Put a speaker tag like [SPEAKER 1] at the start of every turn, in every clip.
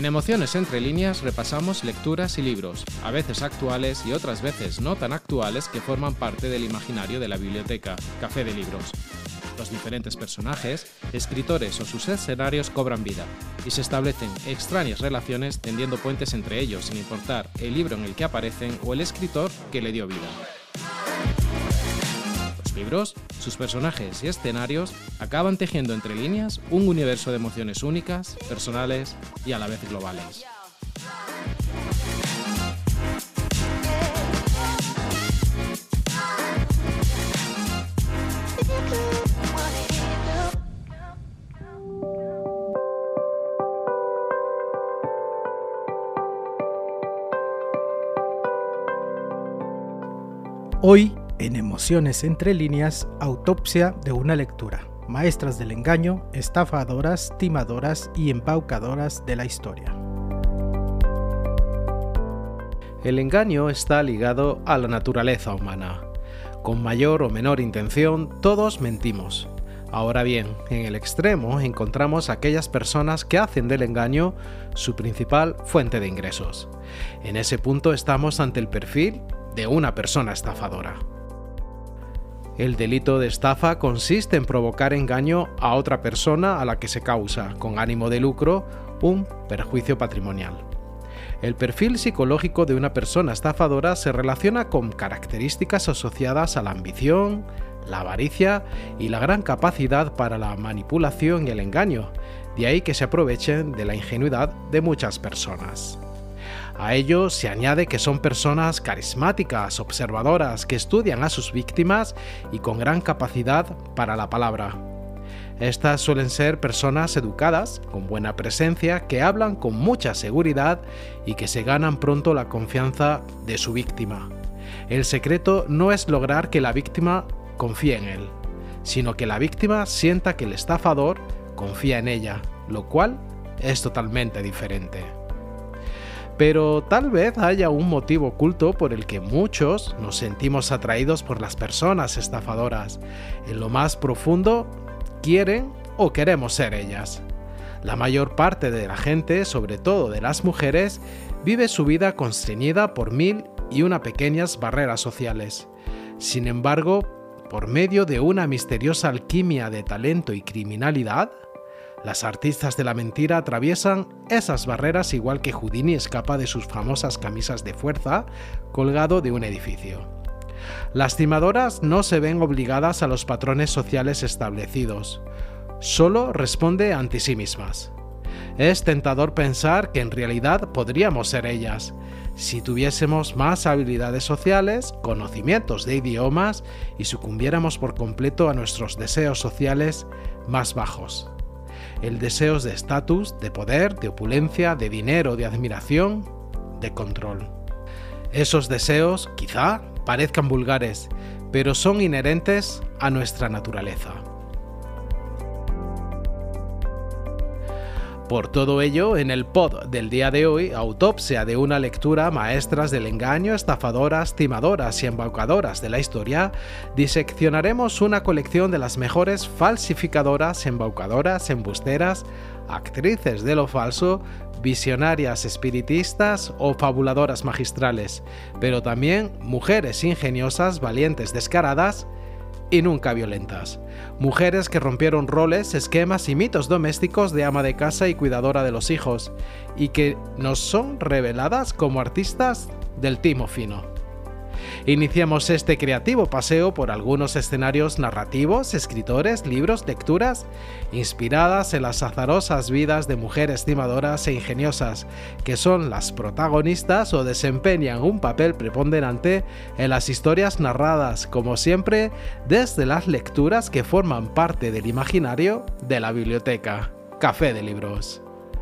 [SPEAKER 1] En Emociones entre líneas repasamos lecturas y libros, a veces actuales y otras veces no tan actuales, que forman parte del imaginario de la biblioteca, Café de Libros. Los diferentes personajes, escritores o sus escenarios cobran vida, y se establecen extrañas relaciones tendiendo puentes entre ellos sin importar el libro en el que aparecen o el escritor que le dio vida. Los libros, sus personajes y escenarios acaban tejiendo entre líneas un universo de emociones únicas, personales y a la vez globales.
[SPEAKER 2] Hoy, en Emociones entre líneas, autopsia de una lectura. Maestras del engaño, estafadoras, timadoras y embaucadoras de la historia.
[SPEAKER 1] El engaño está ligado a la naturaleza humana. Con mayor o menor intención, todos mentimos. Ahora bien, en el extremo encontramos aquellas personas que hacen del engaño su principal fuente de ingresos. En ese punto estamos ante el perfil de una persona estafadora. El delito de estafa consiste en provocar engaño a otra persona a la que se causa, con ánimo de lucro, un perjuicio patrimonial. El perfil psicológico de una persona estafadora se relaciona con características asociadas a la ambición, la avaricia y la gran capacidad para la manipulación y el engaño, de ahí que se aprovechen de la ingenuidad de muchas personas. A ello se añade que son personas carismáticas, observadoras, que estudian a sus víctimas y con gran capacidad para la palabra. Estas suelen ser personas educadas, con buena presencia, que hablan con mucha seguridad y que se ganan pronto la confianza de su víctima. El secreto no es lograr que la víctima confíe en él, sino que la víctima sienta que el estafador confía en ella, lo cual es totalmente diferente. Pero tal vez haya un motivo oculto por el que muchos nos sentimos atraídos por las personas estafadoras. En lo más profundo, quieren o queremos ser ellas. La mayor parte de la gente, sobre todo de las mujeres, vive su vida constreñida por 1001 pequeñas barreras sociales. Sin embargo, por medio de una misteriosa alquimia de talento y criminalidad, las artistas de la mentira atraviesan esas barreras igual que Houdini escapa de sus famosas camisas de fuerza colgado de un edificio. Las timadoras no se ven obligadas a los patrones sociales establecidos, solo responde ante sí mismas. Es tentador pensar que en realidad podríamos ser ellas, si tuviésemos más habilidades sociales, conocimientos de idiomas y sucumbiéramos por completo a nuestros deseos sociales más bajos. El deseo de estatus, de poder, de opulencia, de dinero, de admiración, de control. Esos deseos, quizá, parezcan vulgares, pero son inherentes a nuestra naturaleza. Por todo ello, en el pod del día de hoy, autopsia de una lectura, maestras del engaño, estafadoras, timadoras y embaucadoras de la historia, diseccionaremos una colección de las mejores falsificadoras, embaucadoras, embusteras, actrices de lo falso, visionarias espiritistas o fabuladoras magistrales, pero también mujeres ingeniosas, valientes, descaradas y nunca violentas. Mujeres que rompieron roles, esquemas y mitos domésticos de ama de casa y cuidadora de los hijos, y que nos son reveladas como artistas del timo fino. Iniciamos este creativo paseo por algunos escenarios narrativos, escritores, libros, lecturas, inspiradas en las azarosas vidas de mujeres timadoras e ingeniosas, que son las protagonistas o desempeñan un papel preponderante en las historias narradas, como siempre, desde las lecturas que forman parte del imaginario de la biblioteca. Café de Libros.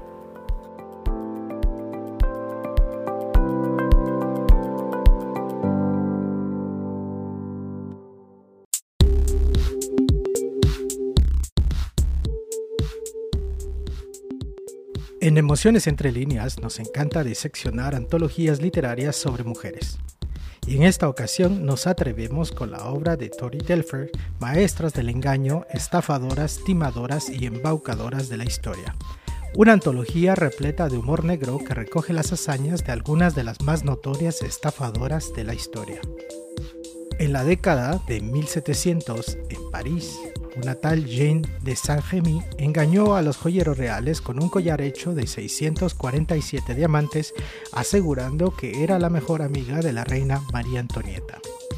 [SPEAKER 2] En Emociones entre líneas nos encanta diseccionar antologías literarias sobre mujeres. Y en esta ocasión nos atrevemos con la obra de Tori Telfer, Maestras del engaño, estafadoras, timadoras y embaucadoras de la historia. una antología repleta de humor negro que recoge las hazañas de algunas de las más notorias estafadoras de la historia. En la década de 1700, en París, una tal Jeanne de Saint-Remy engañó a los joyeros reales con un collar hecho de 647 diamantes, asegurando que era la mejor amiga de la reina María Antonieta.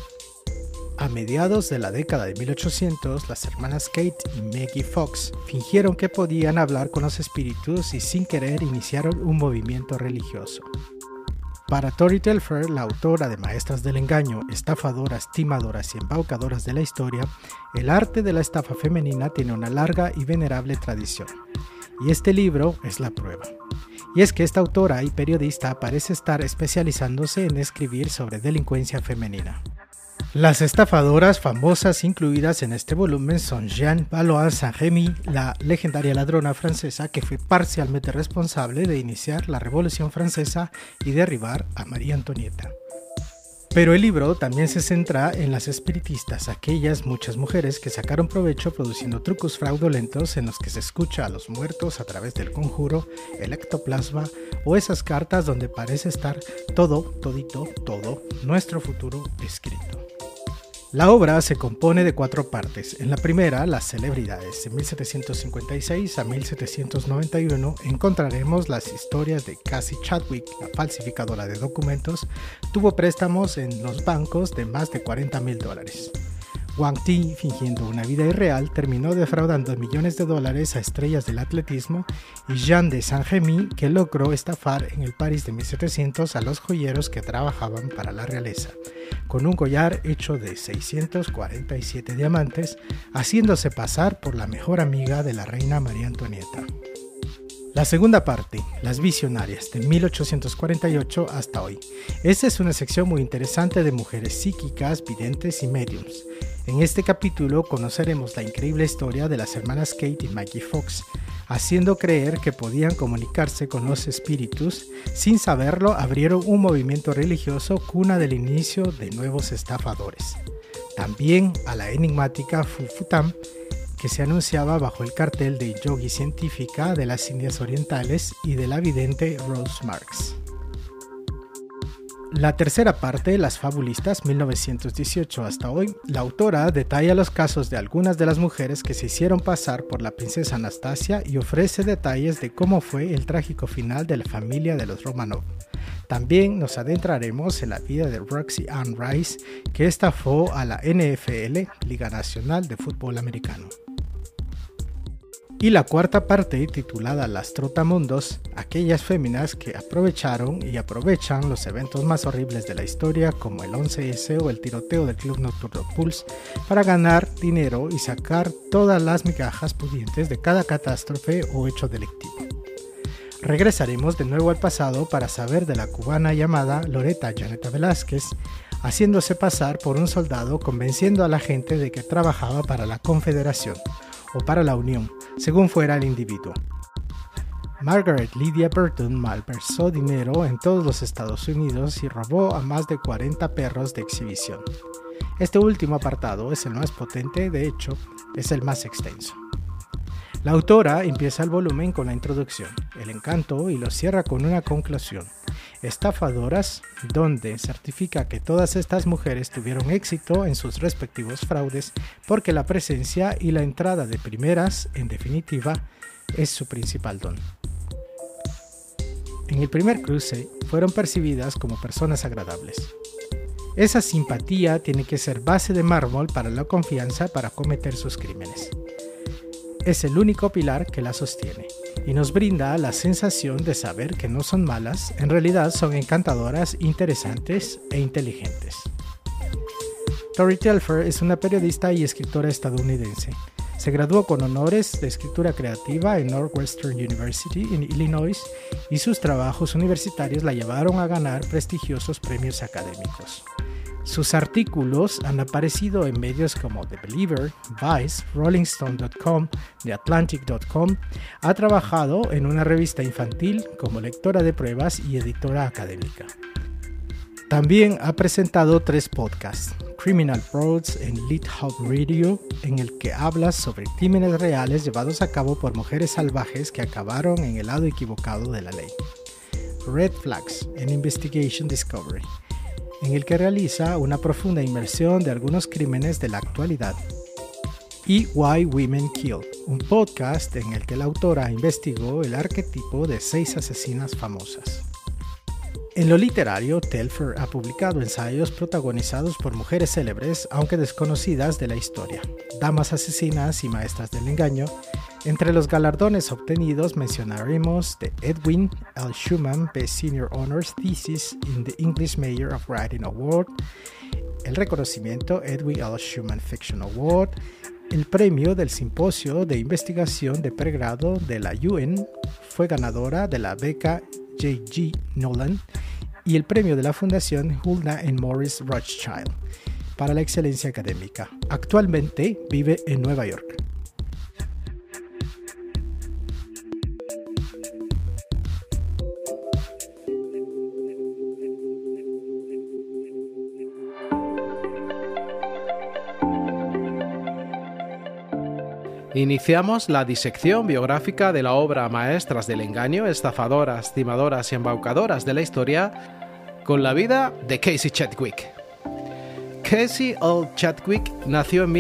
[SPEAKER 2] A mediados de la década de 1800, las hermanas Kate y Maggie Fox fingieron que podían hablar con los espíritus y sin querer iniciaron un movimiento religioso. Para Tori Telfer, la autora de Maestras del Engaño, Estafadoras, Timadoras y Embaucadoras de la Historia, el arte de la estafa femenina tiene una larga y venerable tradición. Y este libro es la prueba. Y es que esta autora y periodista parece estar especializándose en escribir sobre delincuencia femenina. Las estafadoras famosas incluidas en este volumen son Jeanne Valois Saint-Remy, la legendaria ladrona francesa que fue parcialmente responsable de iniciar la Revolución Francesa y derribar a María Antonieta. Pero el libro también se centra en las espiritistas, aquellas muchas mujeres que sacaron provecho produciendo trucos fraudulentos en los que se escucha a los muertos a través del conjuro, el ectoplasma o esas cartas donde parece estar todo nuestro futuro escrito. La obra se compone de 4 partes. En la primera, las celebridades. De 1756 a 1791 encontraremos las historias de Cassie Chadwick, la falsificadora de documentos, tuvo préstamos en los bancos de más de $40,000. Wang Ti, fingiendo una vida irreal, terminó defraudando millones de dólares a estrellas del atletismo, y Jeanne de Saint-Remy, que logró estafar en el París de 1700 a los joyeros que trabajaban para la realeza, con un collar hecho de 647 diamantes, haciéndose pasar por la mejor amiga de la reina María Antonieta. La segunda parte, las visionarias, de 1848 hasta hoy. Esta es una sección muy interesante de mujeres psíquicas, videntes y mediums. En este capítulo conoceremos la increíble historia de las hermanas Kate y Maggie Fox, haciendo creer que podían comunicarse con los espíritus. Sin saberlo, abrieron un movimiento religioso cuna del inicio de nuevos estafadores. También a la enigmática Fu Futam, que se anunciaba bajo el cartel de yogi científica de las Indias Orientales y de la vidente Rose Marks. La tercera parte, las fabulistas, 1918 hasta hoy, la autora detalla los casos de algunas de las mujeres que se hicieron pasar por la princesa Anastasia y ofrece detalles de cómo fue el trágico final de la familia de los Romanov. También nos adentraremos en la vida de Roxy Ann Rice, que estafó a la NFL, Liga Nacional de Fútbol Americano. Y la cuarta parte, titulada Las Trotamundos, aquellas féminas que aprovecharon y aprovechan los eventos más horribles de la historia, como el 11S o el tiroteo del Club Nocturno Pulse, para ganar dinero y sacar todas las migajas pudientes de cada catástrofe o hecho delictivo. Regresaremos de nuevo al pasado para saber de la cubana llamada Loretta Janeta Velázquez, haciéndose pasar por un soldado convenciendo a la gente de que trabajaba para la Confederación o para la Unión, según fuera el individuo. Margaret Lydia Burton malversó dinero en todos los Estados Unidos y robó a más de 40 perros de exhibición. Este último apartado es el más potente, de hecho, es el más extenso. La autora empieza el volumen con la introducción, el encanto, y lo cierra con una conclusión. Estafadoras, donde certifica que todas estas mujeres tuvieron éxito en sus respectivos fraudes porque la presencia y la entrada de primeras, en definitiva, es su principal don. En el primer cruce fueron percibidas como personas agradables. Esa simpatía tiene que ser base de mármol para la confianza para cometer sus crímenes. Es el único pilar que la sostiene y nos brinda la sensación de saber que no son malas, en realidad son encantadoras, interesantes e inteligentes. Tori Telfer es una periodista y escritora estadounidense. Se graduó con honores de escritura creativa en Northwestern University en Illinois y sus trabajos universitarios la llevaron a ganar prestigiosos premios académicos. Sus artículos han aparecido en medios como The Believer, Vice, RollingStone.com, TheAtlantic.com. Ha trabajado en una revista infantil como lectora de pruebas y editora académica. También ha presentado 3 podcasts, Criminal Frauds en Lead Hub Radio, en el que habla sobre crímenes reales llevados a cabo por mujeres salvajes que acabaron en el lado equivocado de la ley. Red Flags en Investigation Discovery, en el que realiza una profunda inmersión de algunos crímenes de la actualidad. Y Why Women Kill, un podcast en el que la autora investigó el arquetipo de 6 asesinas famosas. En lo literario, Telfer ha publicado ensayos protagonizados por mujeres célebres, aunque desconocidas de la historia, damas asesinas y maestras del engaño. Entre los galardones obtenidos mencionaremos The Edwin L. Schuman Best Senior Honors Thesis in the English Mayor of Writing Award, el reconocimiento Edwin L. Schuman Fiction Award, el premio del Simposio de Investigación de Pregrado de la UN, fue ganadora de la beca J.G. Nolan y el premio de la Fundación Hulda and Morris Rothschild para la excelencia académica. Actualmente vive en Nueva York.
[SPEAKER 1] Iniciamos la disección biográfica de la obra Maestras del Engaño, estafadoras, timadoras y embaucadoras de la historia con la vida de Casey Chadwick. Casey L. Chadwick nació en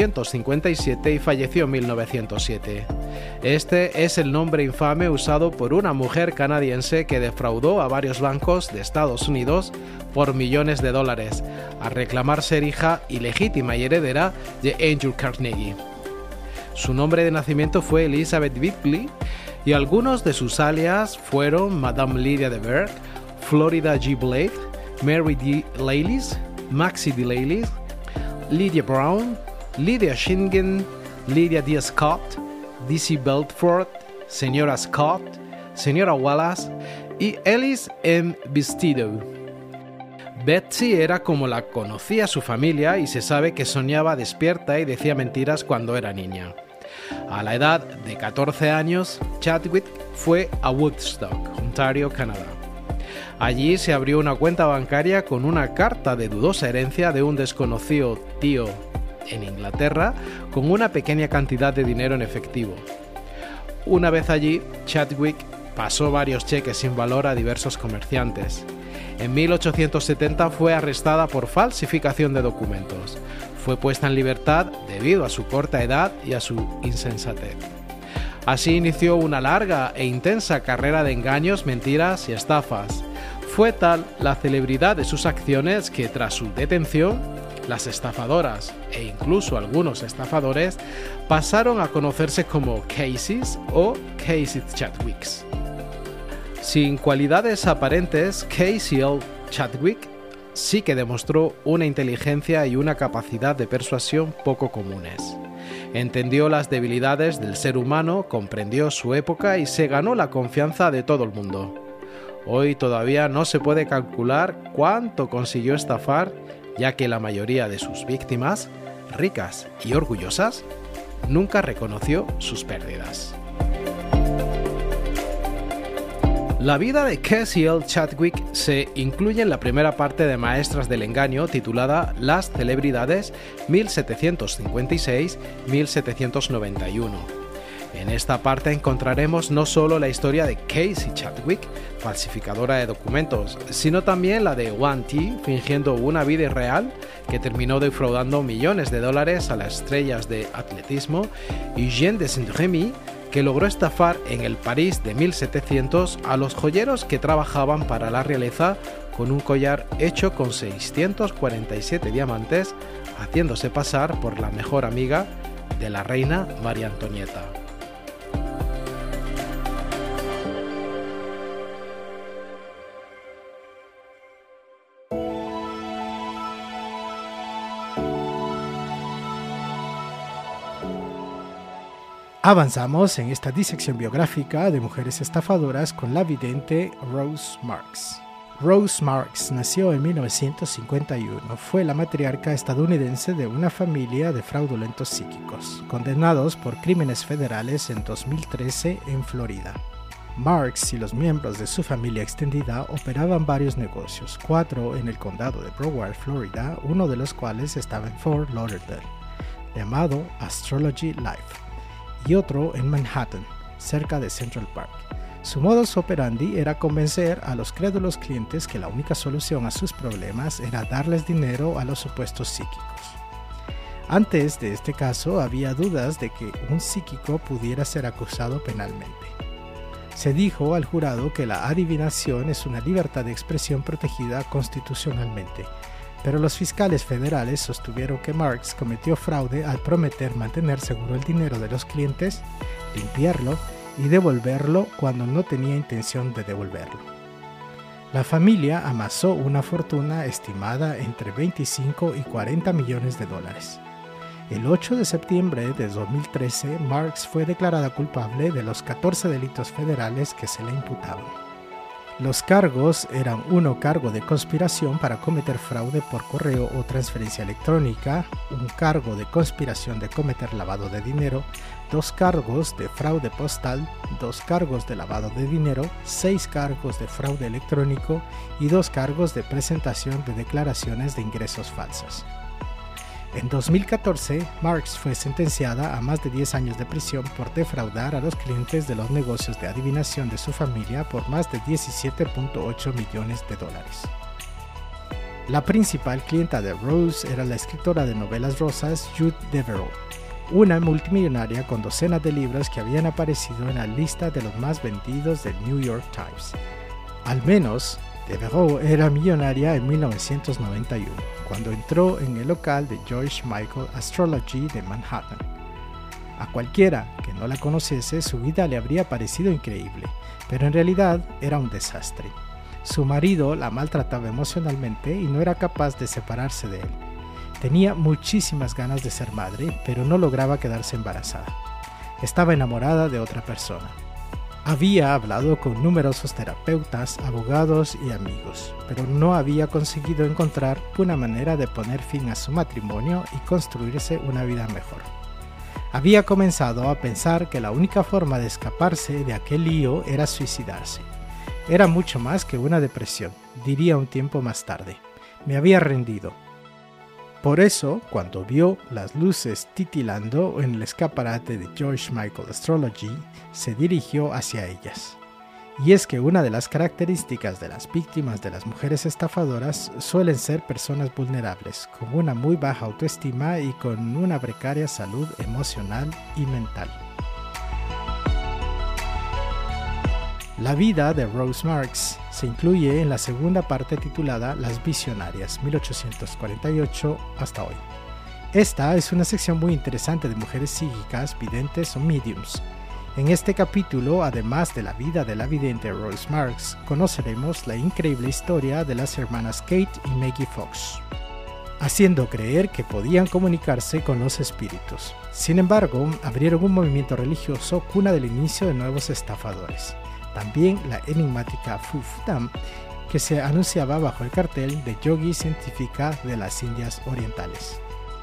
[SPEAKER 1] 1857 y falleció en 1907. Este es el nombre infame usado por una mujer canadiense que defraudó a varios bancos de Estados Unidos por millones de dólares, al reclamar ser hija ilegítima y heredera de Andrew Carnegie. Su nombre de nacimiento fue Elizabeth Bigley y algunos de sus alias fueron Madame Lydia de Berg, Florida G. Blade, Mary D. Lailis, Maxie D. Lailis, Lydia Brown, Lydia Shingen, Lydia D. Scott, D.C. Belfort, Señora Scott, Señora Wallace y Ellis M. Bistido. Betsy era como la conocía su familia y se sabe que soñaba despierta y decía mentiras cuando era niña. A la edad de 14 años, Chadwick fue a Woodstock, Ontario, Canadá. Allí se abrió una cuenta bancaria con una carta de dudosa herencia de un desconocido tío en Inglaterra con una pequeña cantidad de dinero en efectivo. Una vez allí, Chadwick pasó varios cheques sin valor a diversos comerciantes. En 1870 fue arrestada por falsificación de documentos. Fue puesta en libertad debido a su corta edad y a su insensatez. Así inició una larga e intensa carrera de engaños, mentiras y estafas. Fue tal la celebridad de sus acciones que tras su detención, las estafadoras e incluso algunos estafadores pasaron a conocerse como Caseys o Casey Chadwicks. Sin cualidades aparentes, Casey L. Chadwick sí que demostró una inteligencia y una capacidad de persuasión poco comunes. Entendió las debilidades del ser humano, comprendió su época y se ganó la confianza de todo el mundo. Hoy todavía no se puede calcular cuánto consiguió estafar, ya que la mayoría de sus víctimas, ricas y orgullosas, nunca reconoció sus pérdidas. La vida de Casey L. Chadwick se incluye en la primera parte de Maestras del Engaño titulada Las Celebridades 1756-1791. En esta parte encontraremos no solo la historia de Casey Chadwick, falsificadora de documentos, sino también la de Wan Ti, fingiendo una vida irreal que terminó defraudando millones de dólares a las estrellas de atletismo, y Jean de Saint-Remy, que logró estafar en el París de 1700 a los joyeros que trabajaban para la realeza con un collar hecho con 647 diamantes, haciéndose pasar por la mejor amiga de la reina María Antonieta.
[SPEAKER 2] Avanzamos en esta disección biográfica de mujeres estafadoras con la vidente Rose Marks. Rose Marks nació en 1951. Fue la matriarca estadounidense de una familia de fraudulentos psíquicos, condenados por crímenes federales en 2013 en Florida. Marks y los miembros de su familia extendida operaban varios negocios, 4 en el condado de Broward, Florida, uno de los cuales estaba en Fort Lauderdale, llamado Astrology Life, y otro en Manhattan, cerca de Central Park. Su modus operandi era convencer a los crédulos clientes que la única solución a sus problemas era darles dinero a los supuestos psíquicos. Antes de este caso había dudas de que un psíquico pudiera ser acusado penalmente. Se dijo al jurado que la adivinación es una libertad de expresión protegida constitucionalmente, pero los fiscales federales sostuvieron que Marks cometió fraude al prometer mantener seguro el dinero de los clientes, limpiarlo y devolverlo cuando no tenía intención de devolverlo. La familia amasó una fortuna estimada entre 25 y 40 millones de dólares. El 8 de septiembre de 2013, Marks fue declarada culpable de los 14 delitos federales que se le imputaban. Los cargos eran: 1 cargo de conspiración para cometer fraude por correo o transferencia electrónica, 1 cargo de conspiración de cometer lavado de dinero, 2 cargos de fraude postal, 2 cargos de lavado de dinero, 6 cargos de fraude electrónico y 2 cargos de presentación de declaraciones de ingresos falsas. En 2014, Marks fue sentenciada a más de 10 años de prisión por defraudar a los clientes de los negocios de adivinación de su familia por más de 17.8 millones de dólares. La principal clienta de Rose era la escritora de novelas rosas Jude Deveraux, una multimillonaria con docenas de libros que habían aparecido en la lista de los más vendidos del New York Times. Al menos, Deveraux era millonaria en 1991, cuando entró en el local de George Michael Astrology de Manhattan. A cualquiera que no la conociese, su vida le habría parecido increíble, pero en realidad era un desastre. Su marido la maltrataba emocionalmente y no era capaz de separarse de él. Tenía muchísimas ganas de ser madre, pero no lograba quedarse embarazada. Estaba enamorada de otra persona. Había hablado con numerosos terapeutas, abogados y amigos, pero no había conseguido encontrar una manera de poner fin a su matrimonio y construirse una vida mejor. Había comenzado a pensar que la única forma de escaparse de aquel lío era suicidarse. Era mucho más que una depresión, diría un tiempo más tarde. Me había rendido. Por eso, cuando vio las luces titilando en el escaparate de George Michael Astrology, se dirigió hacia ellas. Y es que una de las características de las víctimas de las mujeres estafadoras suelen ser personas vulnerables, con una muy baja autoestima y con una precaria salud emocional y mental. La vida de Rose Marks se incluye en la segunda parte titulada Las Visionarias, 1848 hasta hoy. Esta es una sección muy interesante de mujeres psíquicas, videntes o mediums. En este capítulo, además de la vida de la vidente Rose Marks, conoceremos la increíble historia de las hermanas Kate y Maggie Fox, haciendo creer que podían comunicarse con los espíritus. Sin embargo, abrieron un movimiento religioso cuna del inicio de nuevos estafadores. También la enigmática Fufdam, que se anunciaba bajo el cartel de Yogi Científica de las Indias Orientales.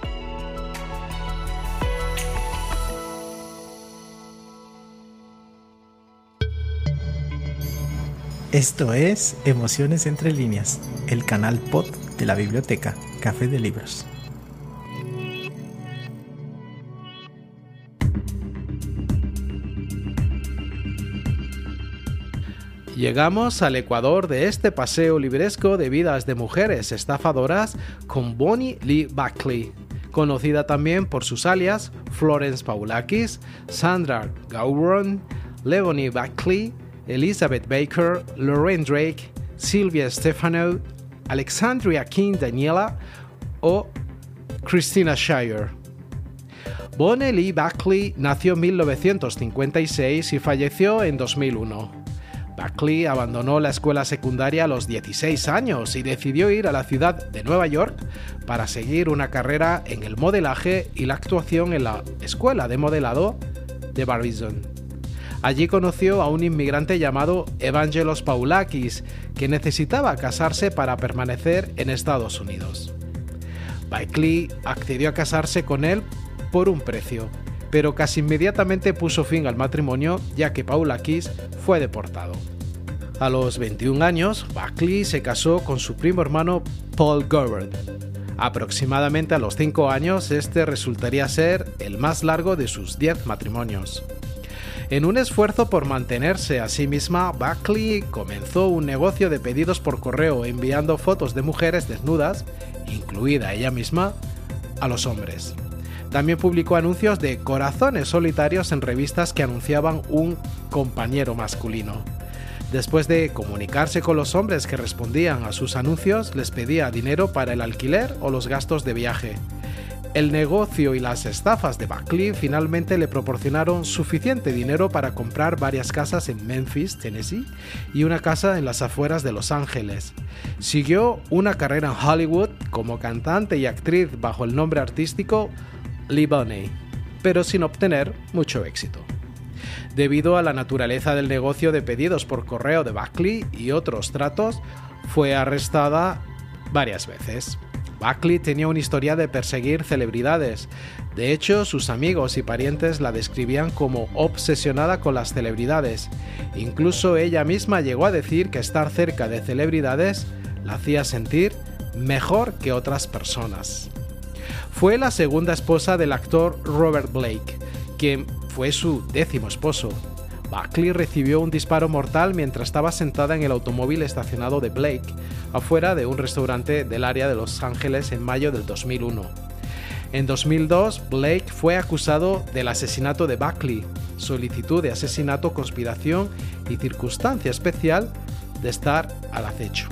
[SPEAKER 2] Esto es Emociones entre líneas, el canal pod de la biblioteca Café de Libros.
[SPEAKER 1] Llegamos al Ecuador de este paseo libresco de vidas de mujeres estafadoras con Bonnie Lee Bakley, conocida también por sus alias Florence Paulakis, Sandra Gowron, Leonie Bakley, Elizabeth Baker, Lorraine Drake, Sylvia Stefano, Alexandria King Daniela o Christina Shire. Bonnie Lee Bakley nació en 1956 y falleció en 2001. Bakley abandonó la escuela secundaria a los 16 años y decidió ir a la ciudad de Nueva York para seguir una carrera en el modelaje y la actuación en la escuela de modelado de Barbizon. Allí conoció a un inmigrante llamado Evangelos Paulakis, que necesitaba casarse para permanecer en Estados Unidos. Bakley accedió a casarse con él por un precio, pero casi inmediatamente puso fin al matrimonio ya que Paula Kiss fue deportado. A los 21 años, Buckley se casó con su primo hermano Paul Goddard. Aproximadamente a los 5 años, este resultaría ser el más largo de sus 10 matrimonios. En un esfuerzo por mantenerse a sí misma, Buckley comenzó un negocio de pedidos por correo enviando fotos de mujeres desnudas, incluida ella misma, a los hombres. También publicó anuncios de corazones solitarios en revistas que anunciaban un compañero masculino. Después de comunicarse con los hombres que respondían a sus anuncios, les pedía dinero para el alquiler o los gastos de viaje. El negocio y las estafas de Buckley finalmente le proporcionaron suficiente dinero para comprar varias casas en Memphis, Tennessee, y una casa en las afueras de Los Ángeles. Siguió una carrera en Hollywood como cantante y actriz bajo el nombre artístico Lee Bonet, pero sin obtener mucho éxito. Debido a la naturaleza del negocio de pedidos por correo de Buckley y otros tratos, fue arrestada varias veces. Buckley tenía un historial de perseguir celebridades. De hecho, sus amigos y parientes la describían como obsesionada con las celebridades. Incluso ella misma llegó a decir que estar cerca de celebridades la hacía sentir mejor que otras personas. Fue la segunda esposa del actor Robert Blake, quien fue su 10º esposo. Buckley recibió un disparo mortal mientras estaba sentada en el automóvil estacionado de Blake, afuera de un restaurante del área de Los Ángeles en mayo del 2001. En 2002, Blake fue acusado del asesinato de Buckley, solicitud de asesinato, conspiración y circunstancia especial de estar al acecho.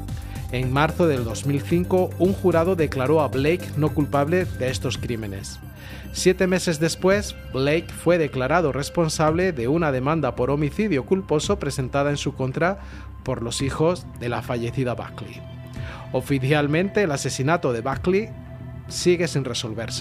[SPEAKER 1] En marzo del 2005, un jurado declaró a Blake no culpable de estos crímenes. 7 meses después, Blake fue declarado responsable de una demanda por homicidio culposo presentada en su contra por los hijos de la fallecida Buckley. Oficialmente, el asesinato de Buckley sigue sin resolverse.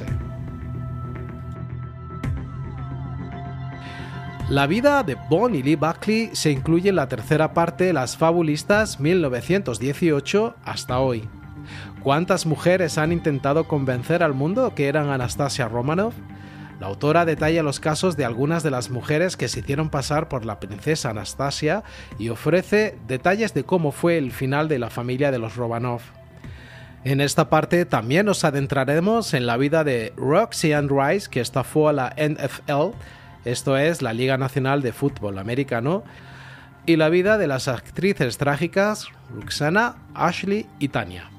[SPEAKER 1] La vida de Bonnie Lee Buckley se incluye en la tercera parte de Las Fabulistas 1918 hasta hoy. ¿Cuántas mujeres han intentado convencer al mundo que eran Anastasia Romanoff? La autora detalla los casos de algunas de las mujeres que se hicieron pasar por la princesa Anastasia y ofrece detalles de cómo fue el final de la familia de los Romanov. En esta parte también nos adentraremos en la vida de Roxy Ann Rice, que estafó a la NFL, esto es la Liga Nacional de Fútbol Americano, y la vida de las actrices trágicas Roxana, Ashley y Tanya.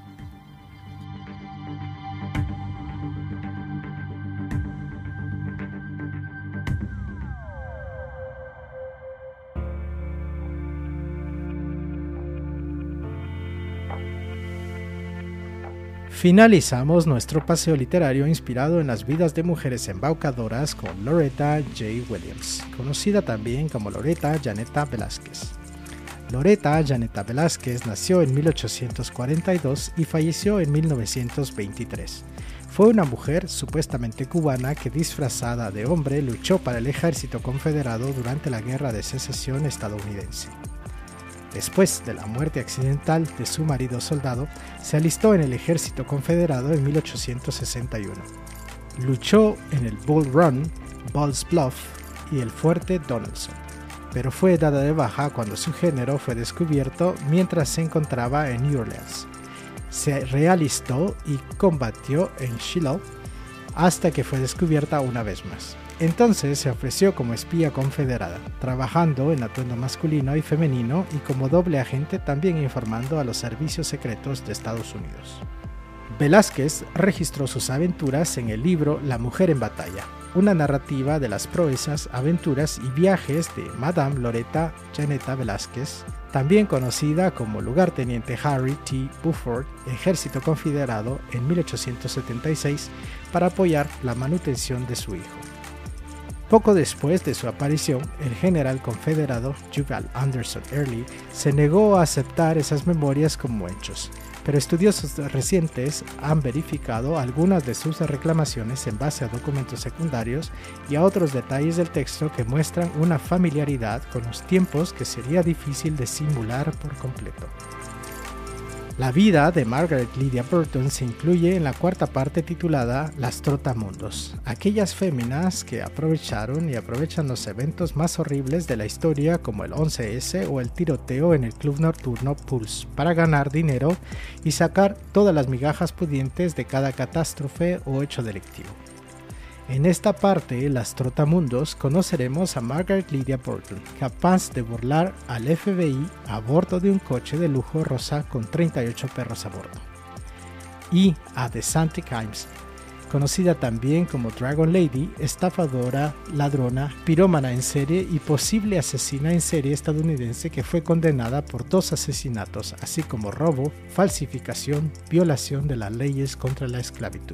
[SPEAKER 2] Finalizamos nuestro paseo literario inspirado en las vidas de mujeres embaucadoras con Loretta J. Williams, conocida también como Loretta Janetta Velázquez. Loretta Janetta Velázquez nació en 1842 y falleció en 1923. Fue una mujer supuestamente cubana que, disfrazada de hombre, luchó para el ejército confederado durante la Guerra de Secesión estadounidense. Después de la muerte accidental de su marido soldado, se alistó en el ejército confederado en 1861. Luchó en el Bull Run, Ball's Bluff y el fuerte Donelson, pero fue dada de baja cuando su género fue descubierto mientras se encontraba en New Orleans. Se realistó y combatió en Shiloh hasta que fue descubierta una vez más. Entonces se ofreció como espía confederada, trabajando en atuendo masculino y femenino y como doble agente también informando a los servicios secretos de Estados Unidos. Velázquez registró sus aventuras en el libro La mujer en batalla, una narrativa de las proezas, aventuras y viajes de Madame Loretta Janetta Velázquez, también conocida como lugarteniente Harry T. Buford, Ejército Confederado en 1876, para apoyar la manutención de su hijo. Poco después de su aparición, el general confederado Jubal Anderson Early se negó a aceptar esas memorias como hechos, pero estudiosos recientes han verificado algunas de sus reclamaciones en base a documentos secundarios y a otros detalles del texto que muestran una familiaridad con los tiempos que sería difícil de simular por completo. La vida de Margaret Lydia Burton se incluye en la cuarta parte titulada Las Trotamundos, aquellas féminas que aprovecharon y aprovechan los eventos más horribles de la historia como el 11S o el tiroteo en el club nocturno Pulse para ganar dinero y sacar todas las migajas pudientes de cada catástrofe o hecho delictivo. En esta parte, Las Trotamundos, conoceremos a Margaret Lydia Burton, capaz de burlar al FBI a bordo de un coche de lujo rosa con 38 perros a bordo. Y a The Santi Kimes, conocida también como Dragon Lady, estafadora, ladrona, pirómana en serie y posible asesina en serie estadounidense que fue condenada por 2 asesinatos, así como robo, falsificación, violación de las leyes contra la esclavitud.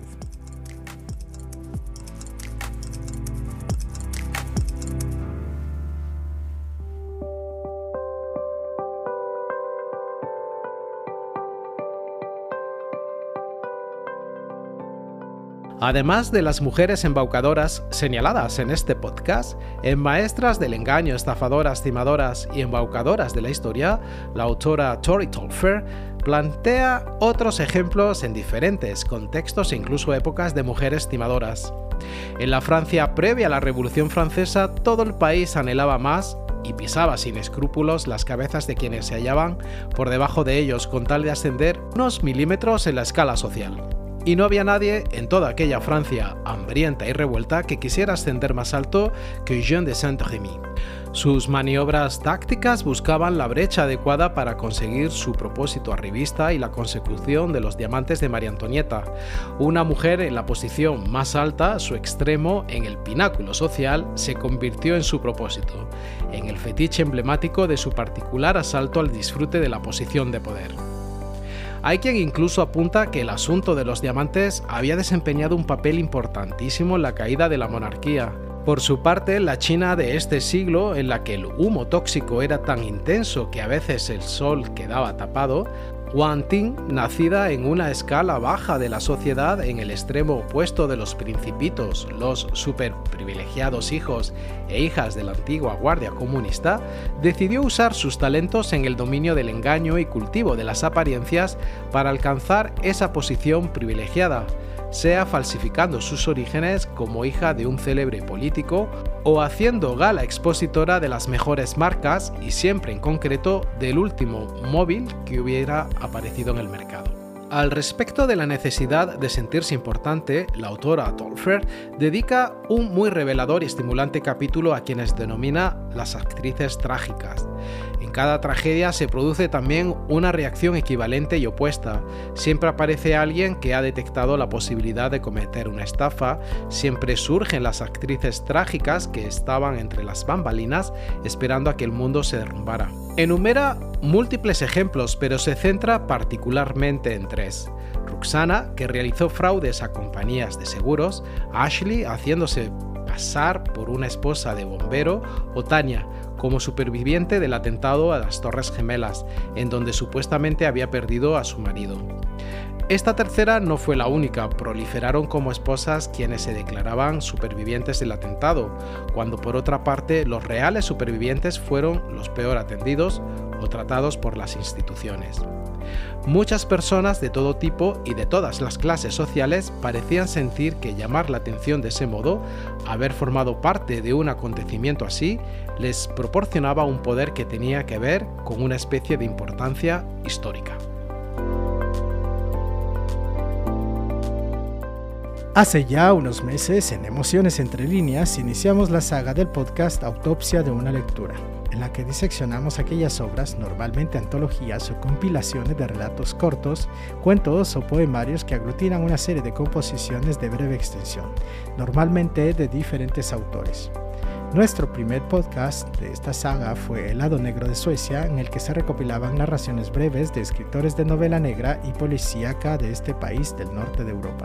[SPEAKER 1] Además de las mujeres embaucadoras señaladas en este podcast, en Maestras del Engaño, Estafadoras, Timadoras y Embaucadoras de la Historia, la autora Tori Tolfer plantea otros ejemplos en diferentes contextos e incluso épocas de mujeres timadoras. En la Francia previa a la Revolución Francesa, todo el país anhelaba más y pisaba sin escrúpulos las cabezas de quienes se hallaban por debajo de ellos con tal de ascender unos milímetros en la escala social. Y no había nadie en toda aquella Francia hambrienta y revuelta que quisiera ascender más alto que Eugène de Saint-Remy. Sus maniobras tácticas buscaban la brecha adecuada para conseguir su propósito arribista y la consecución de los diamantes de María Antonieta, una mujer en la posición más alta, su extremo en el pináculo social, se convirtió en su propósito, en el fetiche emblemático de su particular asalto al disfrute de la posición de poder. Hay quien incluso apunta que el asunto de los diamantes había desempeñado un papel importantísimo en la caída de la monarquía. Por su parte, la China de este siglo, en la que el humo tóxico era tan intenso que a veces el sol quedaba tapado, Wang Ting, nacida en una escala baja de la sociedad en el extremo opuesto de los principitos, los superprivilegiados hijos e hijas de la antigua guardia comunista, decidió usar sus talentos en el dominio del engaño y cultivo de las apariencias para alcanzar esa posición privilegiada, sea falsificando sus orígenes como hija de un célebre político o haciendo gala expositora de las mejores marcas y siempre en concreto del último móvil que hubiera aparecido en el mercado. Al respecto de la necesidad de sentirse importante, la autora Tolfer dedica un muy revelador y estimulante capítulo a quienes denomina las actrices trágicas. En cada tragedia se produce también una reacción equivalente y opuesta. Siempre aparece alguien que ha detectado la posibilidad de cometer una estafa, siempre surgen las actrices trágicas que estaban entre las bambalinas esperando a que el mundo se derrumbara. Enumera múltiples ejemplos, pero se centra particularmente en 3. Roxana, que realizó fraudes a compañías de seguros, Ashley, haciéndose pasar por una esposa de bombero, o Tania, como superviviente del atentado a las Torres Gemelas, en donde supuestamente había perdido a su marido. Esta tercera no fue la única, proliferaron como esposas quienes se declaraban supervivientes del atentado, cuando por otra parte los reales supervivientes fueron los peor atendidos o tratados por las instituciones. Muchas personas de todo tipo y de todas las clases sociales parecían sentir que llamar la atención de ese modo, haber formado parte de un acontecimiento así, les proporcionaba un poder que tenía que ver con una especie de importancia histórica.
[SPEAKER 2] Hace ya unos meses, en Emociones entre líneas, iniciamos la saga del podcast Autopsia de una lectura, en la que diseccionamos aquellas obras, normalmente antologías o compilaciones de relatos cortos, cuentos o poemarios que aglutinan una serie de composiciones de breve extensión, normalmente de diferentes autores. Nuestro primer podcast de esta saga fue El lado negro de Suecia, en el que se recopilaban narraciones breves de escritores de novela negra y policíaca de este país del norte de Europa.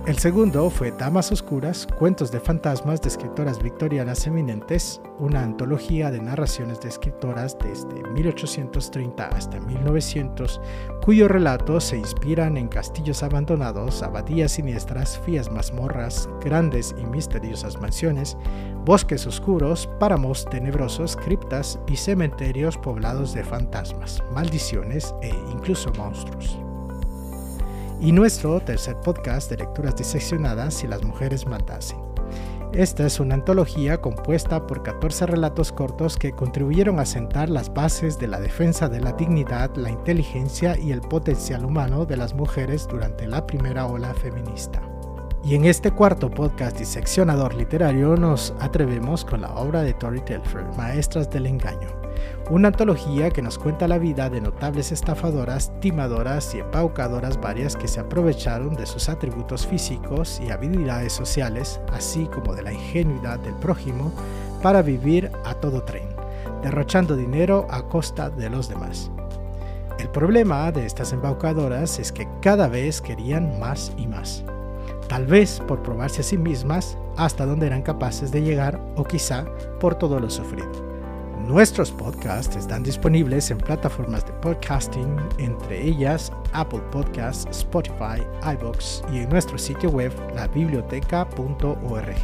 [SPEAKER 2] El segundo fue Damas Oscuras, cuentos de fantasmas de escritoras victorianas eminentes, una antología de narraciones de escritoras desde 1830 hasta 1900, cuyos relatos se inspiran en castillos abandonados, abadías siniestras, frías mazmorras, grandes y misteriosas mansiones, bosques oscuros, páramos tenebrosos, criptas y cementerios poblados de fantasmas, maldiciones e incluso monstruos. Y nuestro tercer podcast de lecturas diseccionadas Si las mujeres mandasen. Esta es una antología compuesta por 14 relatos cortos que contribuyeron a sentar las bases de la defensa de la dignidad, la inteligencia y el potencial humano de las mujeres durante la primera ola feminista. Y en este cuarto podcast diseccionador literario nos atrevemos con la obra de Tori Telfer, Maestras del Engaño, una antología que nos cuenta la vida de notables estafadoras, timadoras y embaucadoras varias que se aprovecharon de sus atributos físicos y habilidades sociales, así como de la ingenuidad del prójimo, para vivir a todo tren, derrochando dinero a costa de los demás. El problema de estas embaucadoras es que cada vez querían más y más. Tal vez por probarse a sí mismas hasta donde eran capaces de llegar o quizá por todo lo sufrido. Nuestros podcasts están disponibles en plataformas de podcasting, entre ellas Apple Podcasts, Spotify, iVoox y en nuestro sitio web labiblioteca.org.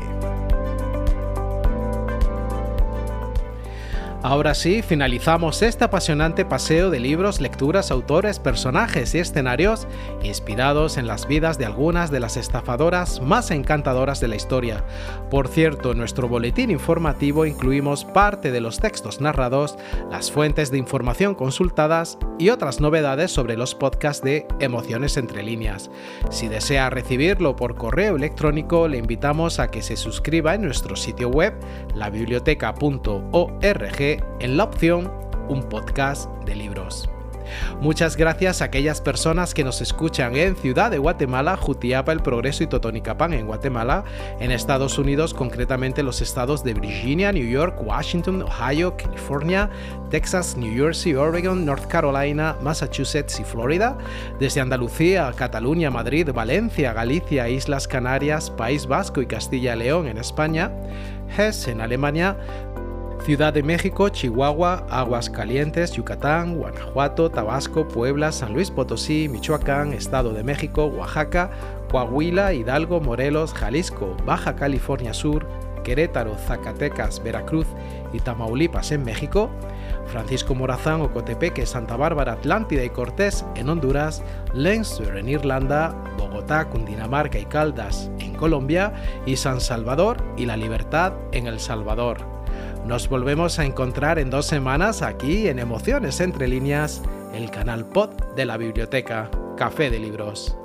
[SPEAKER 1] Ahora sí, finalizamos este apasionante paseo de libros, lecturas, autores, personajes y escenarios inspirados en las vidas de algunas de las estafadoras más encantadoras de la historia. Por cierto, en nuestro boletín informativo incluimos parte de los textos narrados, las fuentes de información consultadas y otras novedades sobre los podcasts de Emociones entre líneas. Si desea recibirlo por correo electrónico, le invitamos a que se suscriba en nuestro sitio web, labiblioteca.org, en la opción Un podcast de libros. Muchas gracias a aquellas personas que nos escuchan en Ciudad de Guatemala, Jutiapa, El Progreso y Totonicapán en Guatemala, en Estados Unidos, concretamente los estados de Virginia, New York, Washington, Ohio, California, Texas, New Jersey, Oregon, North Carolina, Massachusetts y Florida, desde Andalucía, Cataluña, Madrid, Valencia, Galicia, Islas Canarias, País Vasco y Castilla y León en España, Hesse en Alemania, Ciudad de México, Chihuahua, Aguascalientes, Yucatán, Guanajuato, Tabasco, Puebla, San Luis Potosí, Michoacán, Estado de México, Oaxaca, Coahuila, Hidalgo, Morelos, Jalisco, Baja California Sur, Querétaro, Zacatecas, Veracruz y Tamaulipas en México, Francisco Morazán, Ocotepeque, Santa Bárbara, Atlántida y Cortés en Honduras, Leinster en Irlanda, Bogotá, Cundinamarca y Caldas en Colombia y San Salvador y La Libertad en El Salvador. Nos volvemos a encontrar en 2 semanas aquí en Emociones entre líneas, el canal pod de la biblioteca Café de Libros.